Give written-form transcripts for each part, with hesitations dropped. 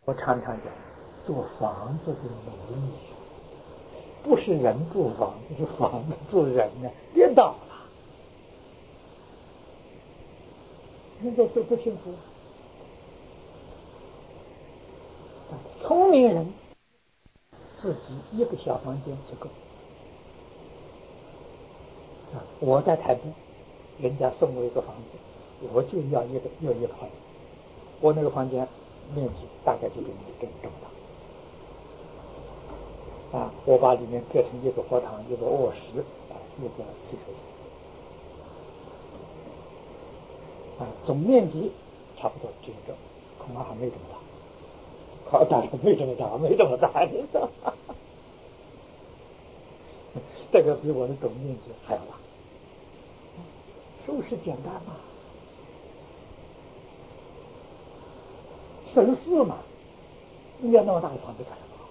我常常讲，做房子的奴隶，不是人住房子，是房子住人呢，颠倒了。那个就不幸福。聪明人自己一个小房间就够。我在台北，人家送我一个房子，我就要一个房间。我那个房间面积大概就跟你这么大。我把里面隔成一个佛堂，一个卧室，一个洗手间。总面积差不多就这，恐怕还没这么大。当然没这么大，没这么大，你说，这个比我的总面积还要大。收拾简单嘛，省事嘛，你要那么大的房子干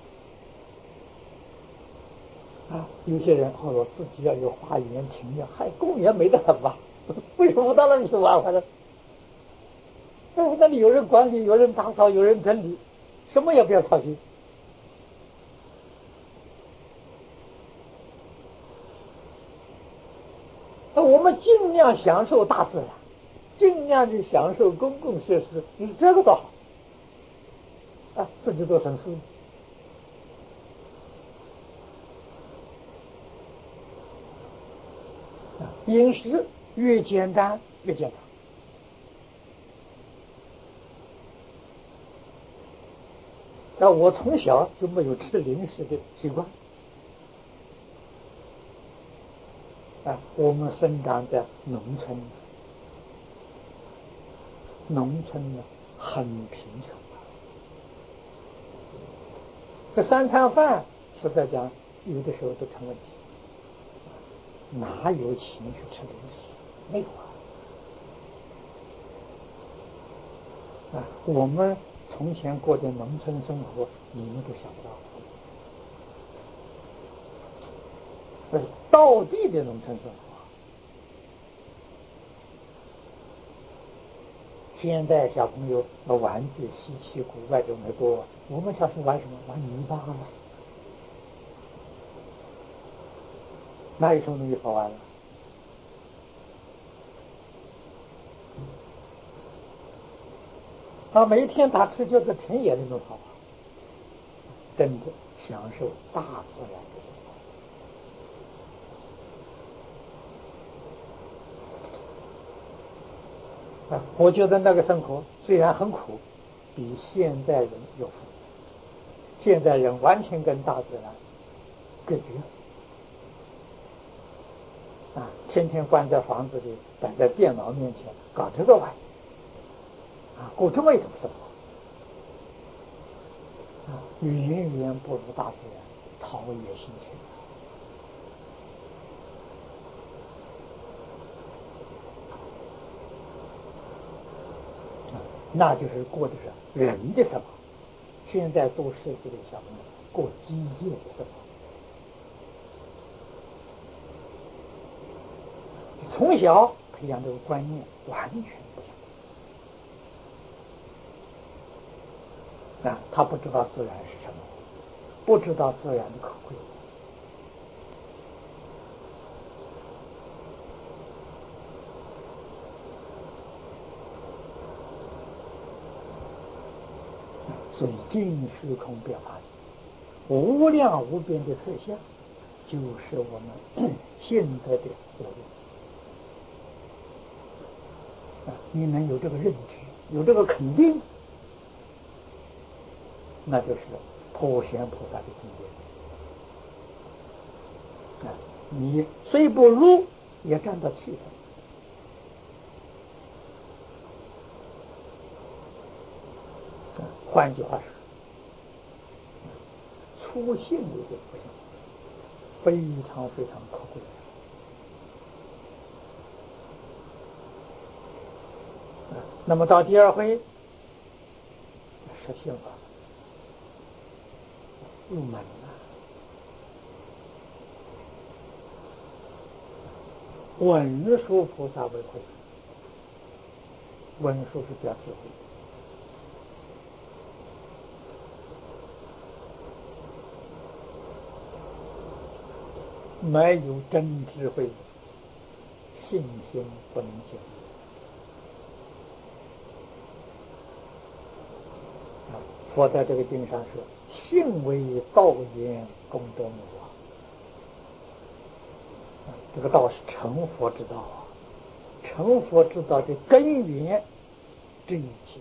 什么？有些人我自己要有花园庭院，公园没得很吧？为什么到那里去玩了？那里有人管理，有人打扫，有人整理，什么也不要操心。我们尽量享受大自然，尽量去享受公共设施，你这个多好自己做省事。饮食越简单越健康。我从小就没有吃零食的习惯。我们生长在农村，农村呢很贫穷，这3餐饭实在讲有的时候都成问题，哪有钱去吃零食？没有我们从前过的农村生活，你们都想不到。道地的农村生活。现在小朋友玩具稀奇古怪这么多，我们小时候玩什么？玩泥巴了，哪有什么东西好玩了？每一天打赤脚在田野里面跑，真的享受大自然的生活。我觉得那个生活虽然很苦，比现在人有福。现在人完全跟大自然隔绝，天天关在房子里，待在电脑面前搞这个玩意过这么一种生活，远远不如大自然陶冶心情。那就是过的是人的生活。现在做设计的小朋友过机械的生活，从小培养这个观念完全不相同。他不知道自然是什么，不知道自然的可贵。所以尽虚空表法界，无量无边的色相，就是我们现在的我。你能有这个认知，有这个肯定，那就是普贤菩萨的境界。你虽不入，也占到气氛。换句话说，初信的这个非常非常可贵。那么到第二回实现法入门了。文殊菩萨为会，文殊是表智慧。 没有真智慧，信心不能建立。佛在这个经上说：“信为道源，功德母啊。”这个道是成佛之道啊，成佛之道的根源之一切。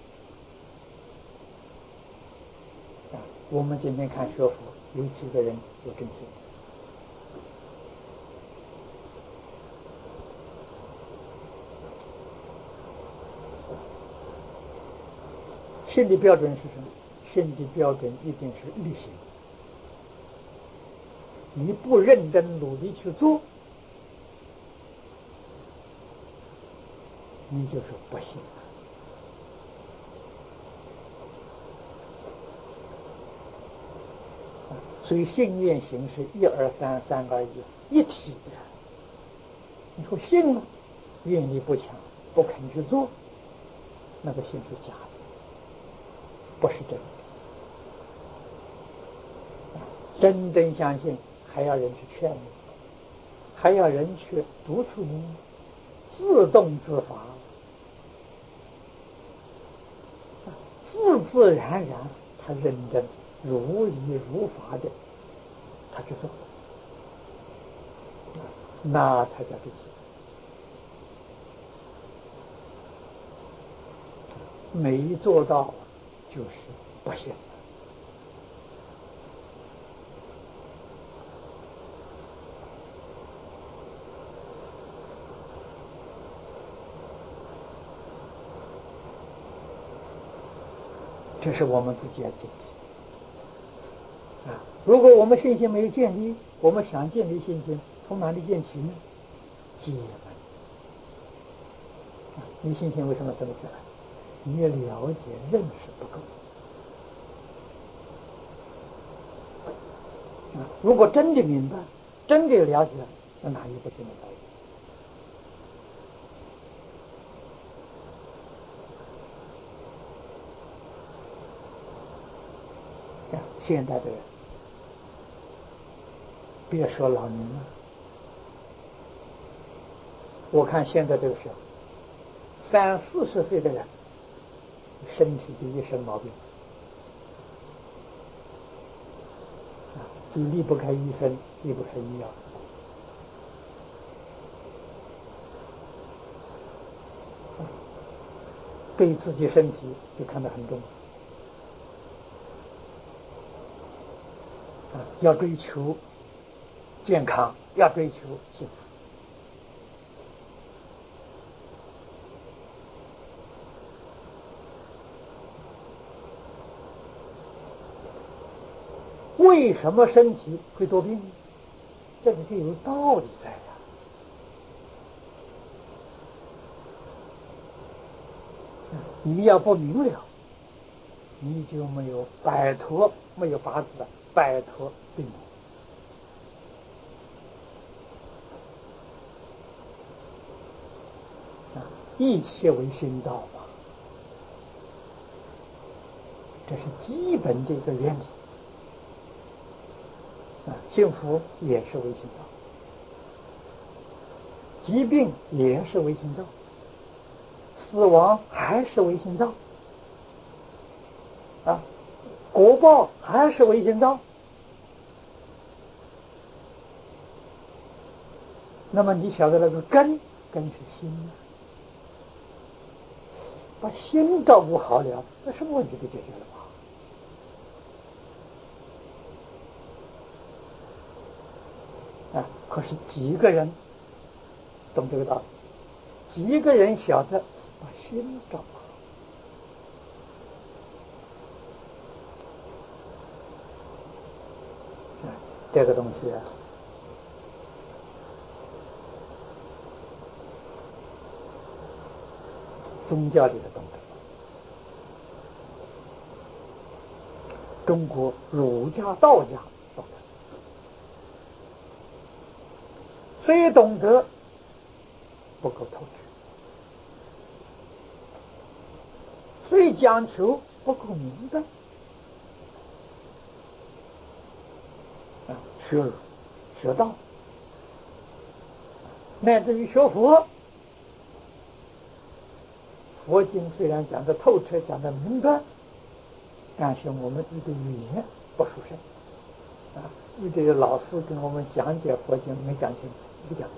我们今天看学佛，有几个人有正信？信的标准是什么？信的标准一定是力行。你不认真努力去做，你就是不信。所以信愿行是一而三，三而一，一体的。你说信了，愿力不强，不肯去做，那个信是假的，不是真的。真正相信，还要人去劝你，还要人去督促你，自动自发，自自然然，他认真如理如法的，他去做，那才叫正信。没做到就是不信。这是我们自己要建立啊！如果我们信心没有建立，我们想建立信心，从哪里建起呢？解门。你信心为什么生不起来？你也了解认识不够。如果真的明白，真的了解，那哪一步就能到？现在的人，别说老年了，我看现在这个时候，30、40岁的人，身体就一身毛病，就离不开医生，离不开医药。对自己身体就看得很重。要追求健康，要追求幸福。为什么身体会多病？这个就有道理在呀。你要不明了，你就没有没有法子摆脱病魔。一切为心造嘛，这是基本的一个原理。幸福也是为心造，疾病也是为心造，死亡还是为心造，果报还是为心造。那么你晓得那个根是心啊，把心照顾好了，那什么问题就解决了吧？可是几个人懂这个道理？几个人晓得把心照顾好？这个东西宗教里的懂得。中国儒家、道家懂得，虽懂得不够透彻，虽讲求不够明白。学儒、学道乃至于学佛，佛经虽然讲得透彻，讲得明白，但是我们一个语言不熟悉啊，一个老师跟我们讲解佛经没讲清楚，不讲明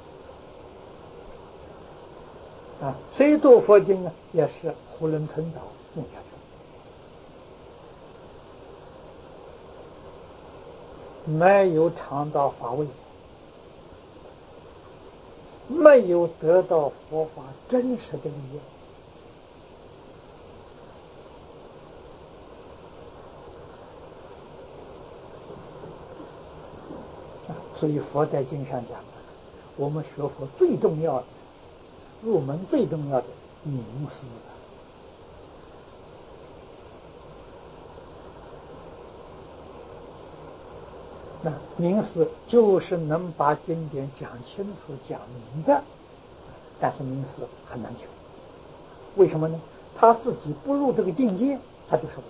白啊。谁读佛经啊，也是囫囵吞枣念下去，没有尝到法味，没有得到佛法真实的利益。所以佛在经上讲，我们学佛最重要的入门最重要的明思。那明思就是能把经典讲清楚讲明白，但是明思很难求。为什么呢？他自己不入这个境界，他就说不出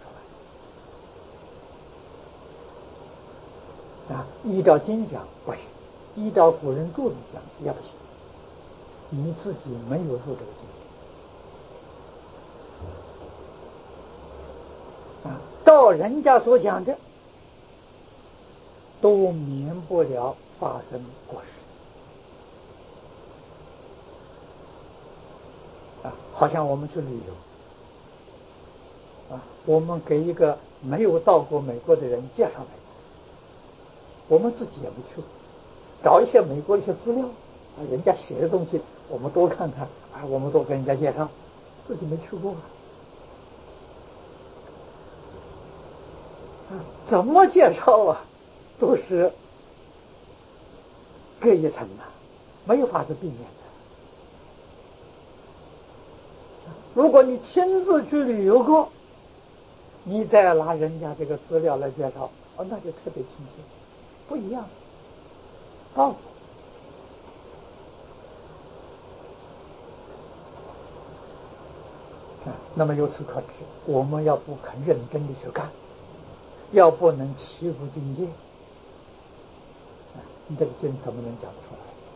来。依照经讲不行，依照古人注子讲也不行，你自己没有入这个境界照人家所讲的，都免不了发生过失好像我们去旅游我们给一个没有到过美国的人介绍美国，我们自己也没去过，找一些美国的一些资料人家写的东西我们多看看我们多跟人家介绍，自己没去过怎么介绍都是各一层没有法子避免的。如果你亲自去旅游过，你再拿人家这个资料来介绍那就特别亲切，不一样道理那么由此可知，我们要不肯认真的去干，要不能欺负境界你这个经怎么能讲出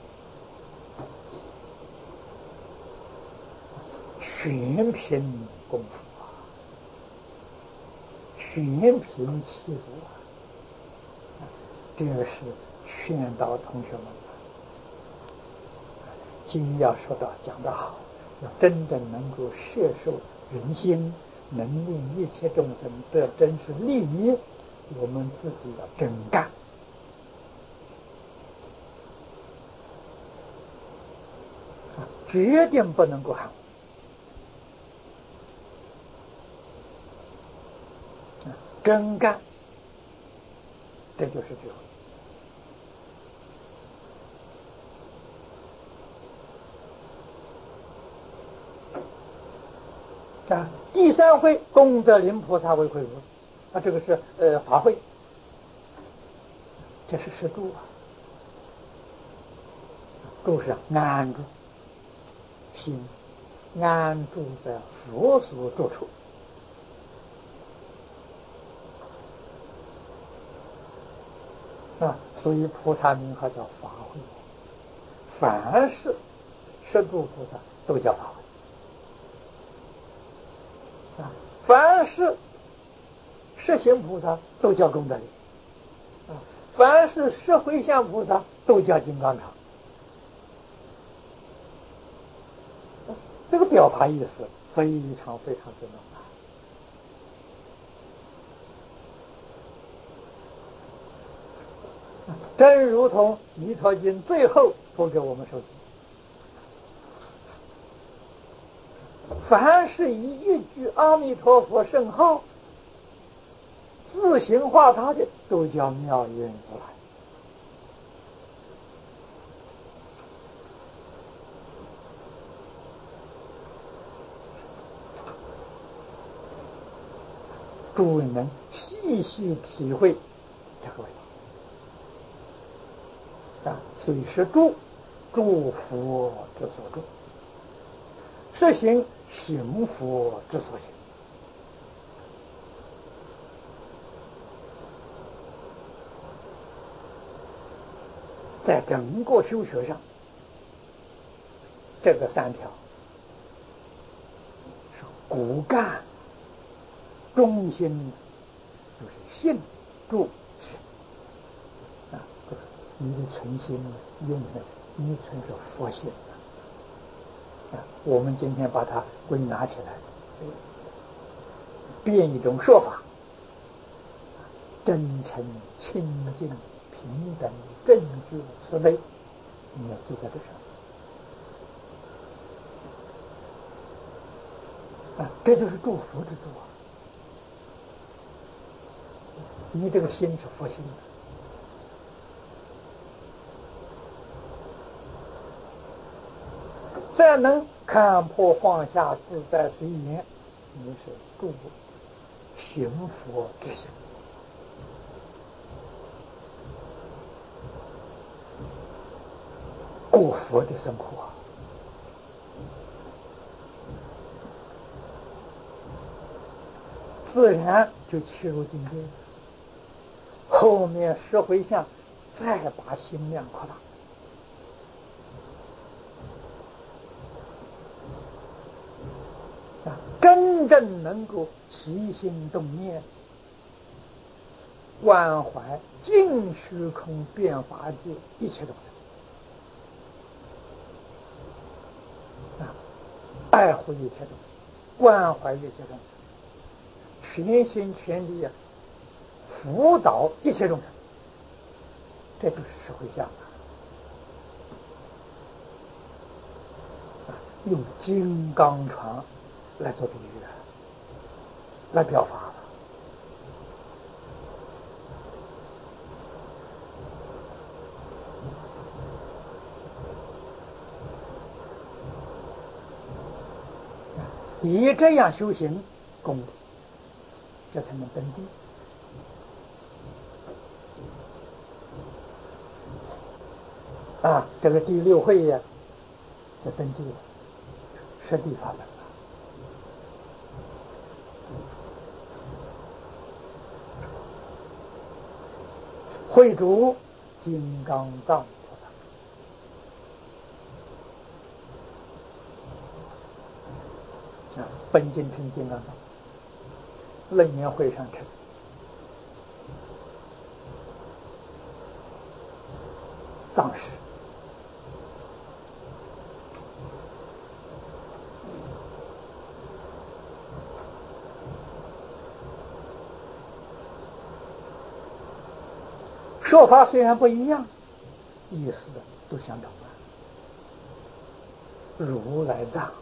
来？全凭功夫全凭气度这个是劝导同学们经要说到讲得好，要真的能够摄受人心，能令一切众生得真实利益，我们自己要真干决定不能够含糊真干，这就是智慧第三会功德林菩萨为会如这个是法会，这是十住住是安住心，安住在佛所住处所以菩萨名号叫法会，凡是十住菩萨都叫法会凡是十行菩萨都叫功德林凡是十回向菩萨都叫金刚常这个表达意思非常非常之浓真如同弥陀经最后说给我们受记，凡是以一句阿弥陀佛圣号自行化他的，都叫妙音如来诸位能细细体会这个味道所以是住佛之所住，是行佛之所行在整个修学上这个3条是骨干中心，就是信住行啊，你的存心用的你存是佛性啊。我们今天把它归纳起来，变一种说法：真诚、清净、平等、正觉、慈悲，你要住在这上啊，这就是祝福之助啊。你这个心是佛心的，再能看破放下自在随缘，你是助行佛之心。过佛的生活啊，自然就切入境界。后面10回向，再把心量扩大，真正能够起心动念，关怀尽虚空变法界一切众生，爱护一切众生，关怀一切众生，全心全力辅导一切众生，这就是10回向用金刚床来做比喻，来表法了。以这样修行功夫，这才能登地。这个第6会呀，就登地了，实地法门了。会主金刚藏菩萨，本经称金刚藏，楞严会上称藏识。说法虽然不一样，意思都相同如来藏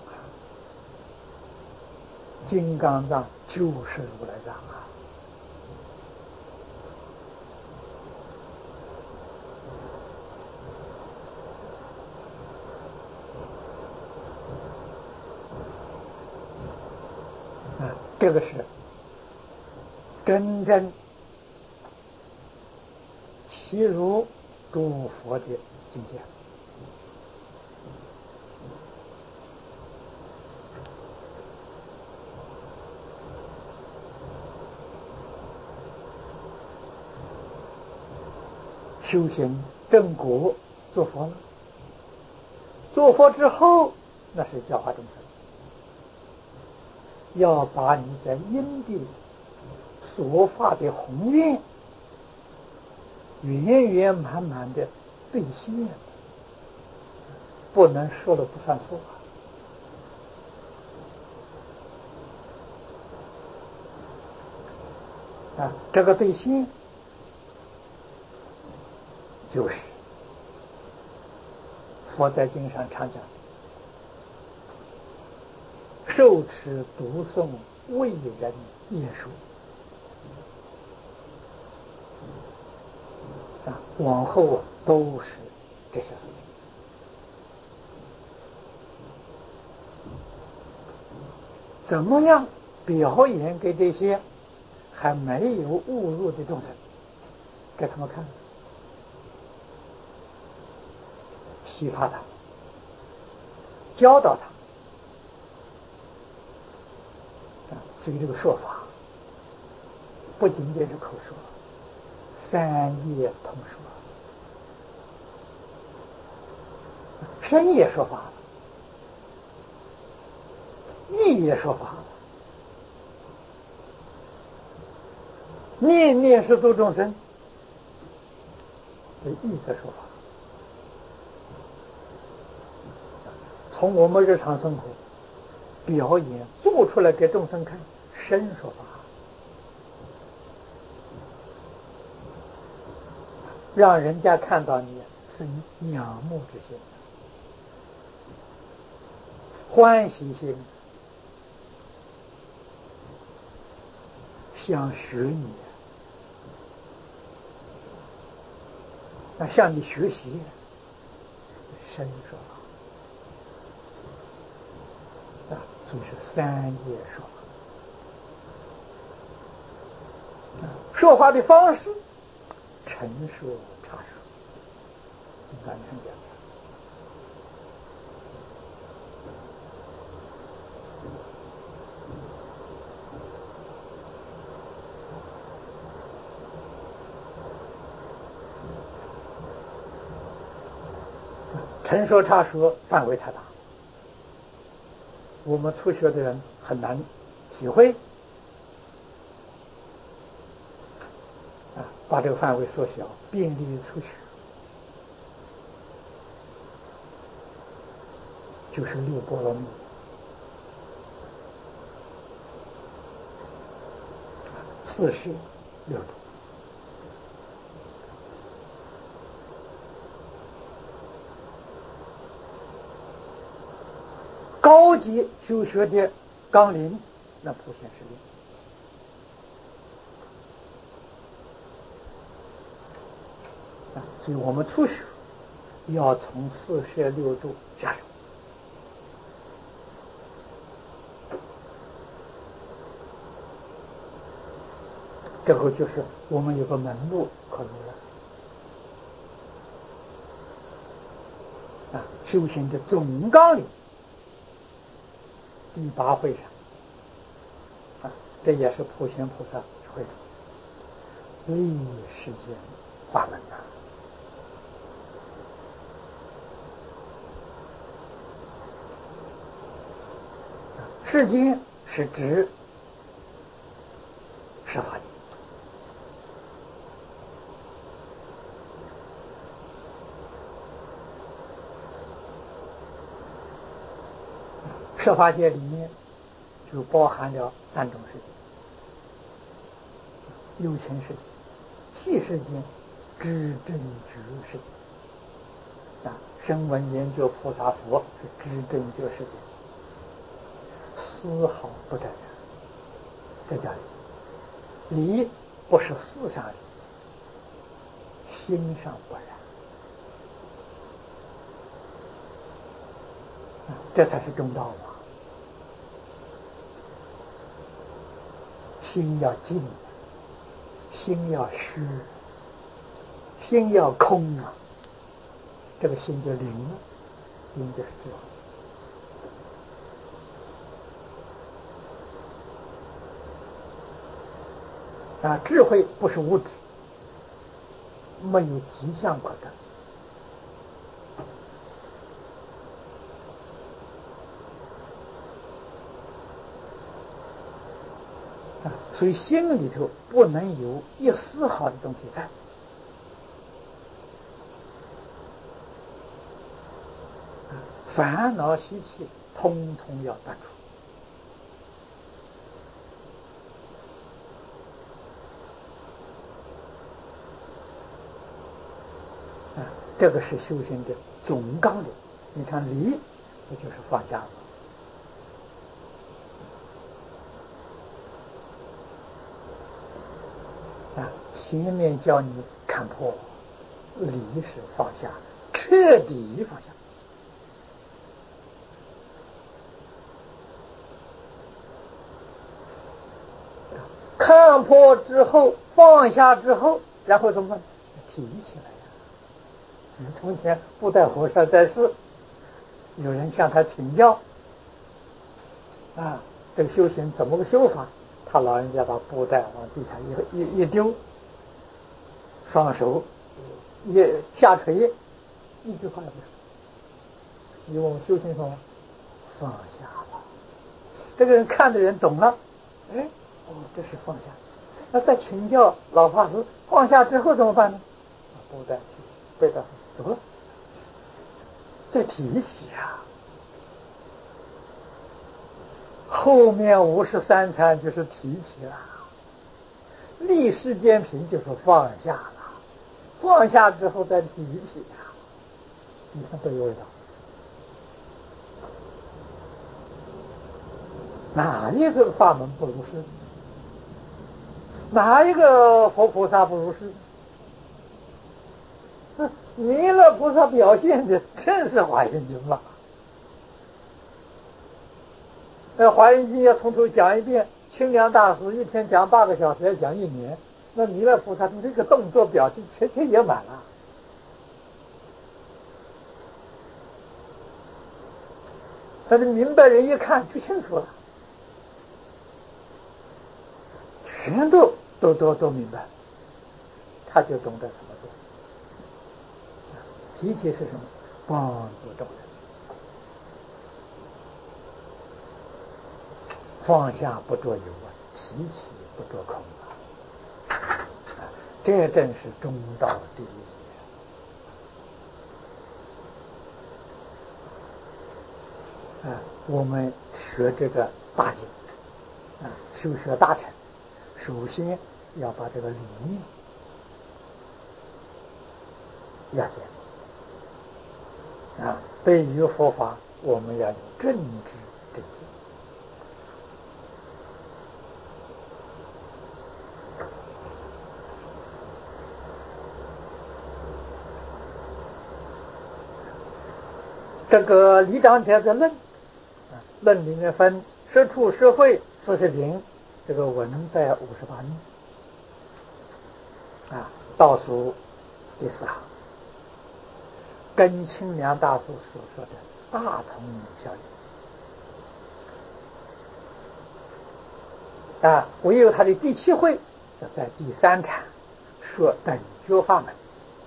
金刚藏就是如来藏这个是真正其如诸佛的境界。修行正果做佛了，做佛之后那是教化众生，要把你在因地所发的宏愿圆圆满满的兑现，不能说了不算数这个兑现就是佛在经上常讲，受持读诵为人业书往后都是这些事情。怎么样表演给这些还没有悟入的众生，给他们看，启发他，教导他。所以这个说法不仅仅是口说，三业同说，深夜说法意也说法，念念是度众生，这意在说法。从我们日常生活表演做出来给众生看，身说法，让人家看到你是仰慕之心、欢喜心，想学你，向你学习，身说法，所以是三业说法。说法的方式，陈说阐说，金刚经讲的。陈说阐说范围太大，我们初学的人很难体会。把这个范围缩小，便利于初学，就是六波罗蜜，46度。高级修学的纲领，那普贤十力。所以我们初学要从46度下手。这个就是我们有个门路可入了。修行的总纲领，第8会上，这也是普贤菩萨会立世间法门呐。世间是指十法界，十法界里面就包含了3种世界：有情世界、细世界、知正觉世界。声闻缘觉菩萨佛是知正觉世界，丝毫不沾染，这叫理，不是思上理，心上不染，这才是中道嘛。心要静，心要虚，心要空啊，这个心就灵了，灵就是智慧。智慧不是无知，没有迹象可得。所以心里头不能有一丝毫的东西在。烦恼习气通通要断除。这个是修行的总纲领。你看离，不就是放下吗？前面叫你看破，离是放下，彻底放下。看破之后，放下之后，然后怎么办？提起来呀！从前布袋和尚在世，有人向他请教，这个修行怎么个修法？他老人家把布袋往地下一丢，双手一下垂，一句话也不说。你问我修行什么？放下吧。 这个人看的人懂了，哎，哦，这是放下。那再请教老法师，放下之后怎么办呢？不再提起，背到走了，再提起啊。后面53参就是提起了，立世间品就是放下了，放下之后再提起啊，你看都有味道。哪一个法门不如是？哪一个佛菩萨不如是？弥勒菩萨表现的正是华严经嘛。华严经要从头讲一遍，清凉大师一天讲8个小时，要讲1年。那弥勒菩萨从这个动作表现全全圆满了。但是明白人一看就清楚了，全都明白，他就懂得怎么做。提起是什么？帮助众人，放下不着有啊，提起不着空啊，这正是中道第一。我们学这个大经修学大乘，首先要把这个理念要解对于佛法我们要有正知正见。这个李长者的论里面分实处实会40品，这个文在58页倒数第4行，跟清凉大师所说的大同小异唯有他的第7会在第3禅说等觉法门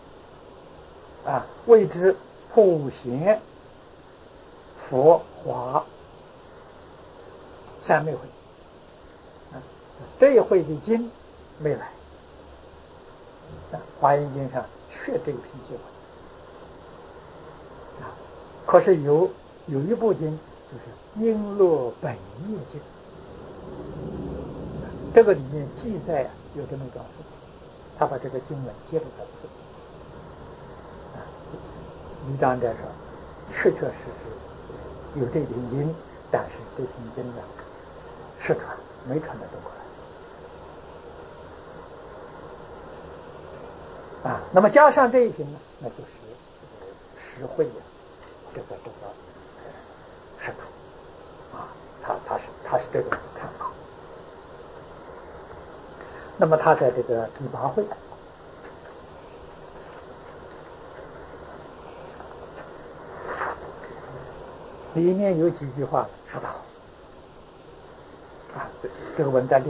谓之普贤佛华三昧会这一会的经没来华严经上缺这一品经文可是有一部经就是璎珞本业经，这个里面记载有这么一桩事情，他把这个经文接着他词李长者说确确实实有这品经，但是这品经呢失传，没传到中国来那么加上这一品呢，那就是实会这个失传他是这种看法。那么他在这个第8会里面有几句话说得好这个文在60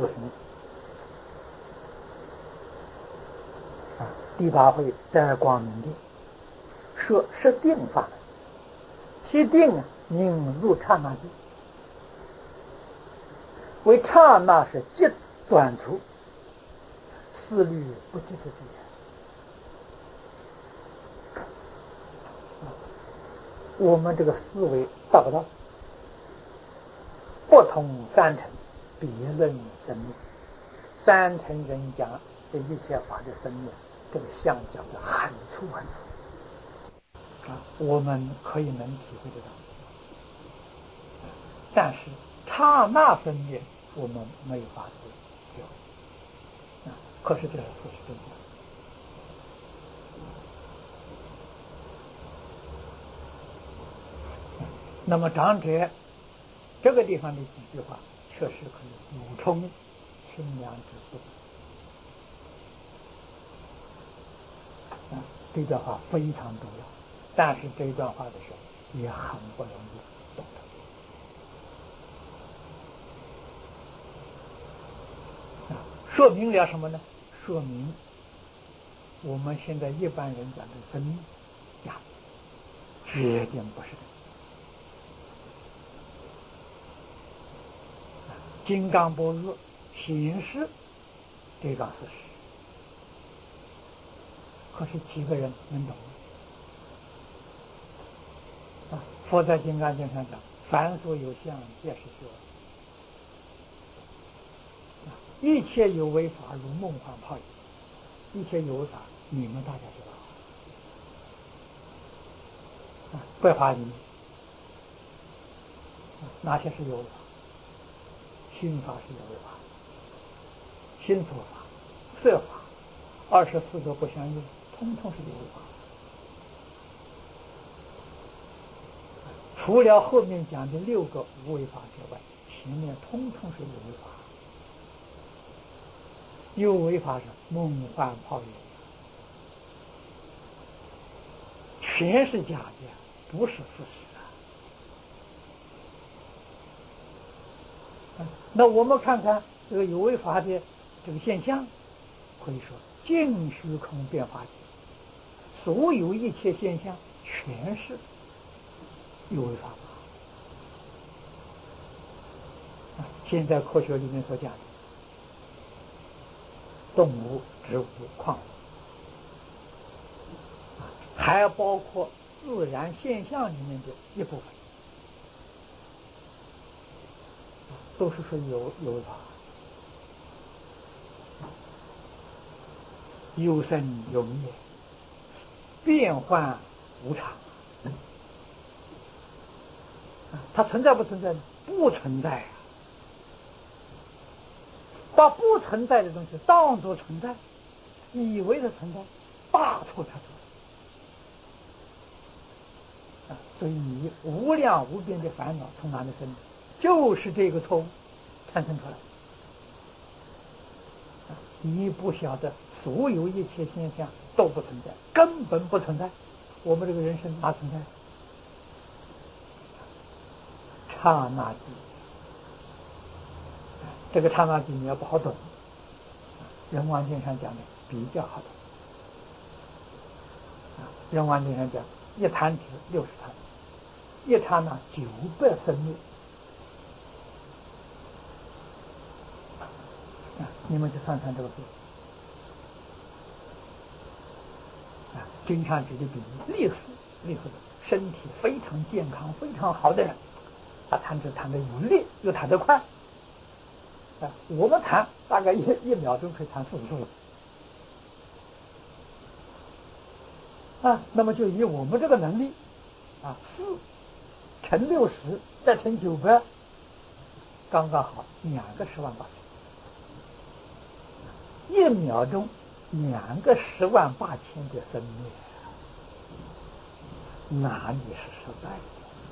第8会在光明殿说是定法门，其定应入刹那境，为刹那是极短处，思虑不及之地。我们这个思维达不到，不同3乘，别论生灭。3乘人讲这一切法的生灭，这个相讲的很粗很粗我们可以能体会得到，但是刹那生灭我们没有法子体会可是这是事实真的。那么长者这个地方的几句话确实可以补充清凉之处这段话非常重要，但是这一段话的时候也很不容易懂得说明了什么呢？说明我们现在一般人讲的生命决定不是的金刚不恶，显示这桩事实。可是几个人能懂？佛在《金刚经》上讲，凡所有相，皆是虚妄。一切有为法，如梦幻泡影。一切有为法，你们大家知道。白话里面，哪些是有为法？心法是有为法，心所法、色法、24个不相应，通通是有为法。除了后面讲的6个无为法之外，前面通通是有为法。有为法是梦幻泡影，全是假的，不是事实啊！那我们看看这个有为法的这个现象，可以说尽虚空变化界，所有一切现象全是有为法。现在科学里面所讲的动物、植物、矿物，还包括自然现象里面的一部分，都是属于有为法。有生有灭，变幻无常。它存在不存在？不存在啊！把不存在的东西当作存在，以为是存在，大错特错。所以你无量无边的烦恼从哪里生？就是这个错误产生出来。你不晓得所有一切现象都不存在，根本不存在。我们这个人生哪存在？刹那即，这个刹那即你要不好懂，人王经上讲的比较好懂。人王经上讲，一弹指60弹，一刹那900生灭。你们去算算这个数。经常举的比喻，历史身体非常健康、非常好的人，他弹指弹得有力，又弹得快。我们弹大概一秒钟可以弹4次。那么就以我们这个能力，4乘60再乘900，刚刚好2个10万8千。1秒钟2个10万8千的生灭，哪里是实在的？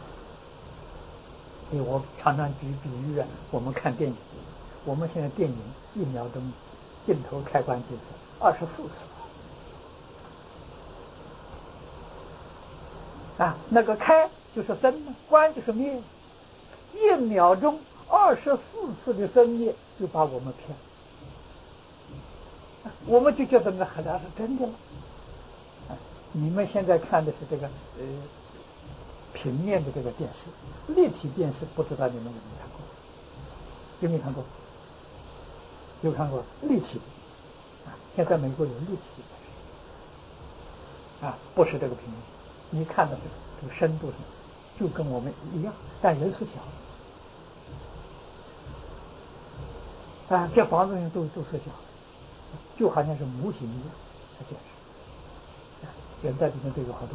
所以我常常举比喻我们看电影，我们现在电影1秒钟镜头开关几次？24次。那个开就是生，关就是灭。1秒钟24次的生灭，就把我们骗了。我们就觉得那好像是真的了。你们现在看的是这个平面的这个电视，立体电视不知道你们有没有看过？有没有看过？有看过立体的。现在美国有立体的电视，不是这个平面。你看到这个深度上就跟我们一样，但人是小的。这房子上都是小的，就好像是模型一样的电视。人在里面都有好多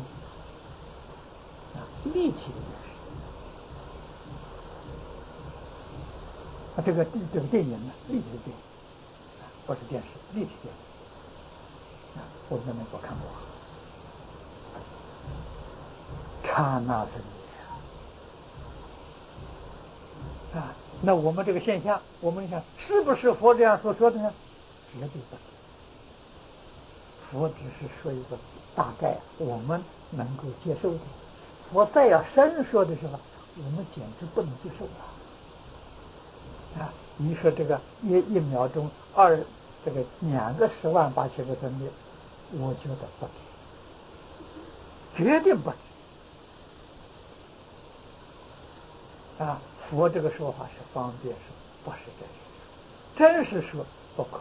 立体的电视。这个电影呢，立体的电影，不是电视，立体电影。我在美国看过。刹那生灭那我们这个现象，我们想是不是佛这样所说的呢？绝对不是。佛只是说一个大概我们能够接受的。佛再要深说的时候，我们简直不能接受了。你说这个一秒钟这个2个10万8千个生灭，我觉得不止，绝对不止。佛这个说法是方便说， 不是真实说，真实说不可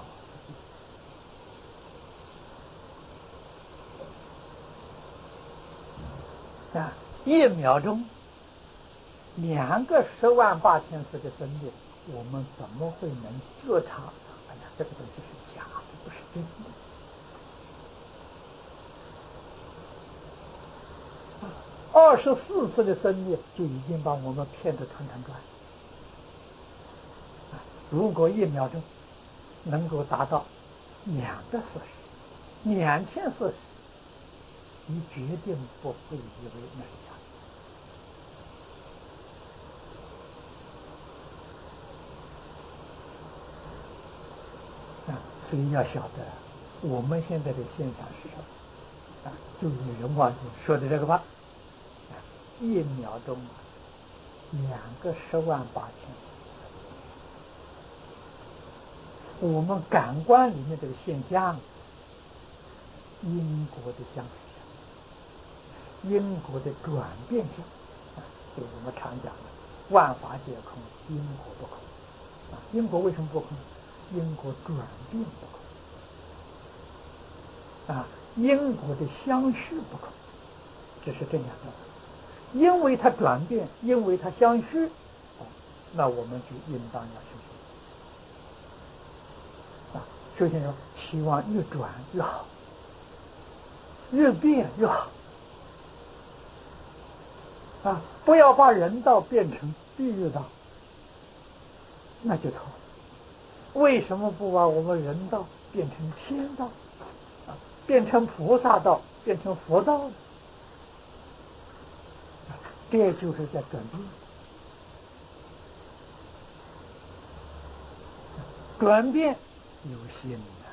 思议啊！1秒钟2个108000次的生命，我们怎么会能觉察？哎呀，这个东西是假的，不是真的。24次的生命就已经把我们骗得团团转。如果1秒钟能够达到2个摄氏，2000摄氏，你决定不会以为那是假的。所以要晓得，我们现在的现象是什么？就以人望经说的这个吧，1秒钟2个108000次。我们感官里面这个现象，因果的相似相，因果的转变相，就我们常讲的万法皆空，因果不空。因果为什么不空？因果转变不空。因果的相续不空，这是这样的。因为它转变，因为它相续，那我们就应当要修行。修行说，希望越转越好，越变越好。不要把人道变成地狱道，那就错了。为什么不把我们人道变成天道，变成菩萨道，变成佛道呢？这就是在转变。转变有心的，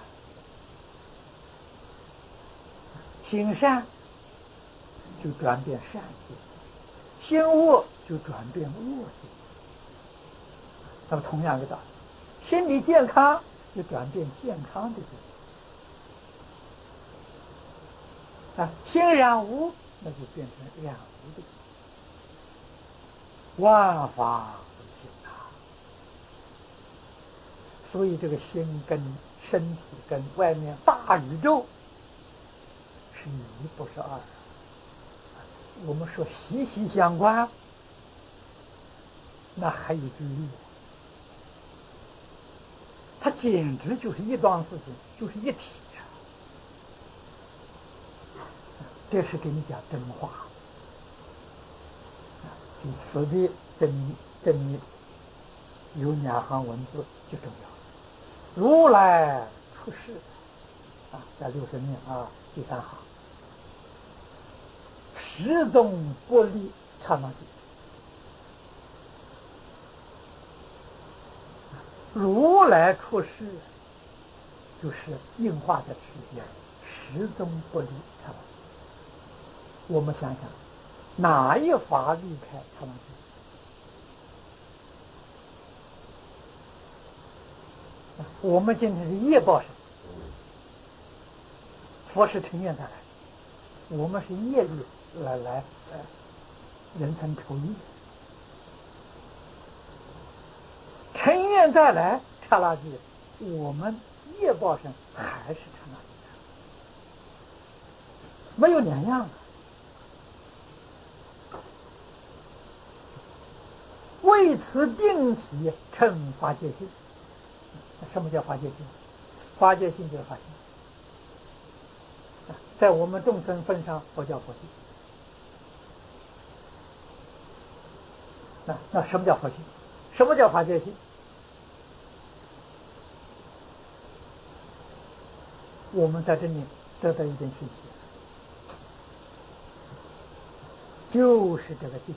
心善就转变善心，心恶就转变恶心。那么同样的道理，心理健康就转变健康的境界。心染污，那就变成染污的境界。万法无心所以这个心跟身体跟外面大宇宙是一不是二。我们说息息相关，那还有句例，它简直就是一桩事情，就是一体这是给你讲真话。此地真理有2行文字就重要。如来出世在60念第3行，始终不离刹那境。如来出世就是应化的时间，始终不离刹那境。我们想想，哪一法离开刹那境？我们今天是业报身，佛是成愿再来，我们是业力来人生酬业。成愿再来刹那境，我们业报身还是刹那境，没有两样。为此定体称法界性。什么叫法界性？法界性就是法性，在我们众生份上不叫佛性。那什么叫佛性？什么叫法界性？我们在这里得到一点信息，就是这个定。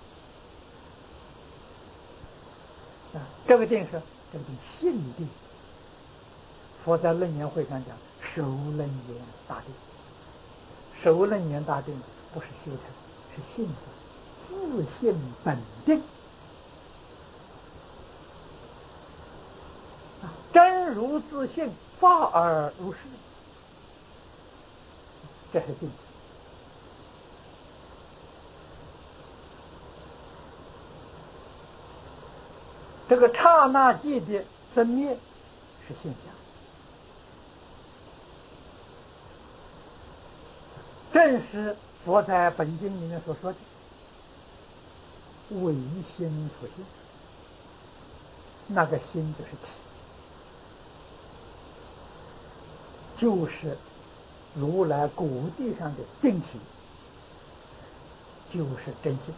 这个定是这个定性定。佛在楞严会上讲首楞严大定。首楞严大定不是修成，是性定，自性本定。真如自性，法而如是，这是定。 这个刹那即的生灭是现象，正是佛在本经里面所说的唯心所现，那个心就是体，就是如来果地上的定体，就是真心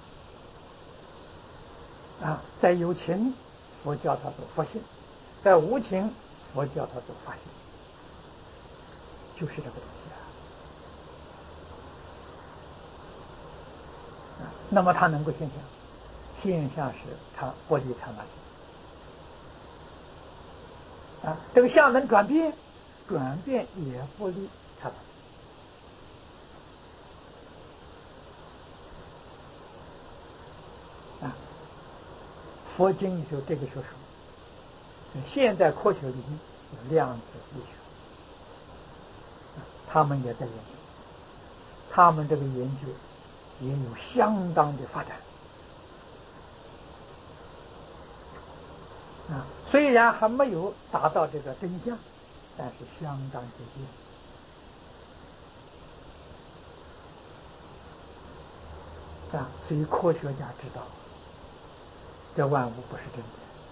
啊。在有情，佛教它做佛性；在无情，佛教它做法性，就是这个东西啊。那么它能够现象，现象是它不离刹那啊。这个相能转变，转变也不离刹那啊。佛经里头这个说现代科学里面有量子力学，他们也在研究，他们这个研究也有相当的发展啊。虽然还没有达到这个真相，但是相当接近啊。所以科学家知道这万物不是真的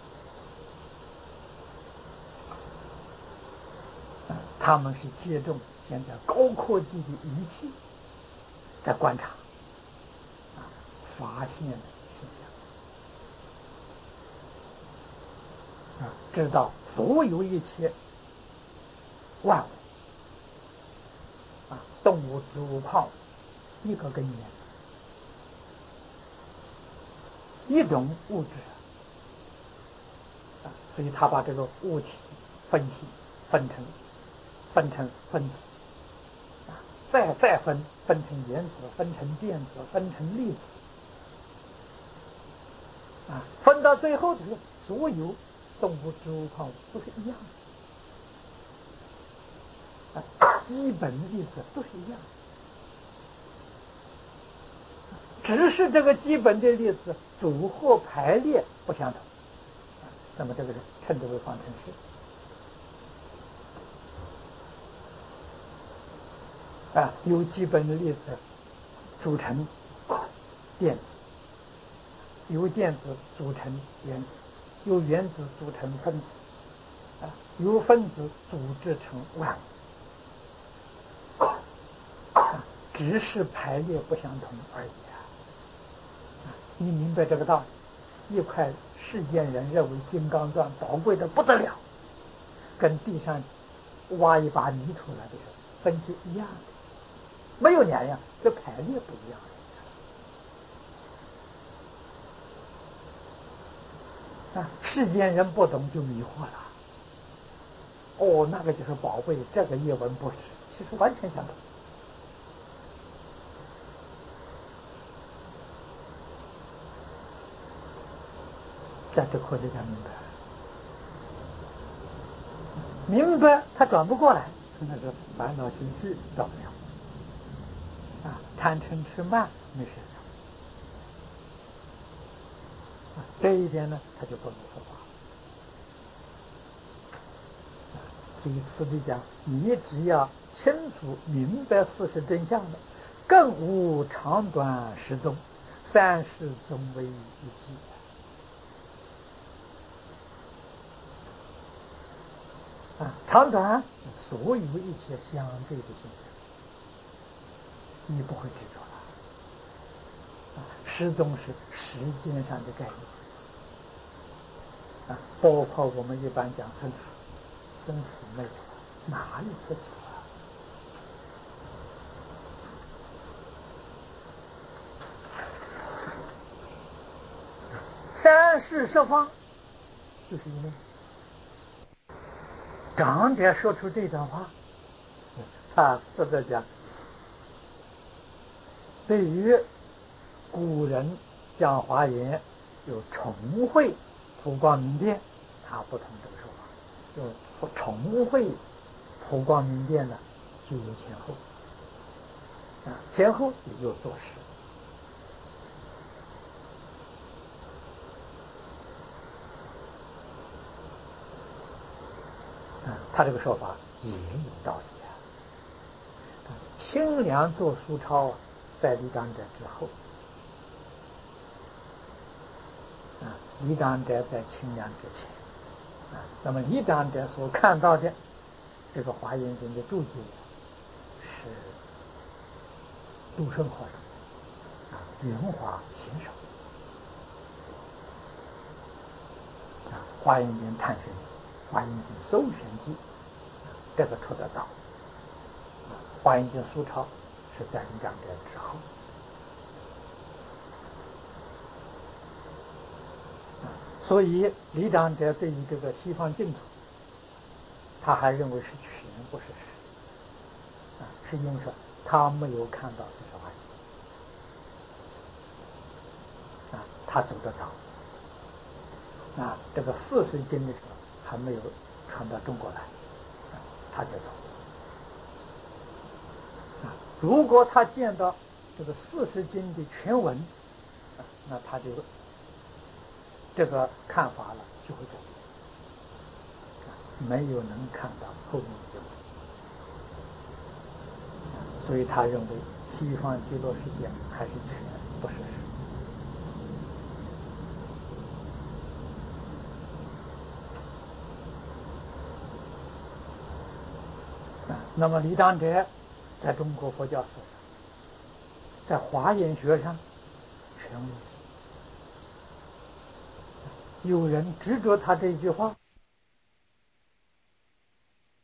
啊，他们是借重现在高科技的仪器在观察啊，发现了现象啊，知道所有一切万物啊，动物、植物、矿物，一个根源，一种物质啊，所以他把这个物体分析、分成分子啊，再分成原子，分成电子，分成粒子啊，分到最后的时候，所有动物、植物、矿物都是一样的啊，基本粒子都是一样的，只是这个基本的粒子组合排列不相同，那么这个称之为方程式啊。由基本的粒子组成电子，由电子组成原子，由原子组成分子啊，由分子组织成万物啊，只是排列不相同而已啊。你明白这个道理，一块世间人认为金刚钻宝贵的不得了，跟地上挖一把泥出来的时候分析一样的，没有两样，这排列不一样啊。世间人不懂就迷惑了，哦，那个就是宝贝，这个一文不值，其实完全相同。但是科学家明白他转不过来，那是烦恼情绪转不了啊，贪嗔痴慢没事啊，这一点呢他就不能佛法。所以此地讲，你只要清楚明白事实真相的，更无长短十宗，三世总为一体啊，长短所有一切相对的现象，你不会执着了啊。十宗是时间上的概念啊，包括我们一般讲生死，生死没有，哪里是死啊？三世十方就是因为长者说出这段话，他是在讲，对于古人讲华严有重会普光明殿，他不同这个说法，就重会普光明殿呢，就有前后啊，前后也有做事。 他这个说法也有道理啊。清凉做苏超在李长者之后，李长者在清凉之前，那么李长者所看到的这个华严经的注解是陆生和尚圆滑贤手华严经探寻记、华严经搜寻记，这个出得早。华严经苏超是在李长者之后。所以李长者对于这个西方净土，他还认为是全不是实，是因为说他没有看到四十华严，他走得早，这个40经的时候还没有传到中国来，他就走。如果他见到这个40经的全文，那他就这个看法了就会改变，没有能看到后面的经文，所以他认为西方极乐世界还是全不是实。那么李长者在中国佛教史上，在华严学上权威，有人执着他这句话，